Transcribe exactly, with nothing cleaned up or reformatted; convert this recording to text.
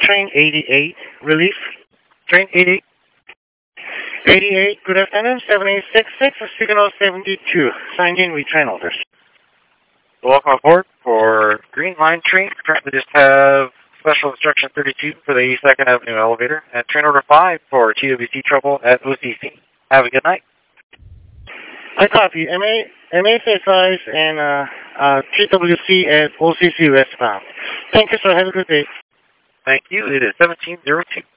train eighty-eight, relief. Train eighty-eight. eighty-eight, good afternoon, seven eight six six, signal seventy-two. Signed in with train orders. Welcome aboard for Green Line train. Currently just have special instruction thirty-two for the eighty-second Avenue elevator and train order five for T W C trouble at O C C. Have a good night. I copy. M A, M A five and uh, uh, T W C at O C C westbound. Thank you, sir. Have a good day. Thank you. It is seventeen oh two.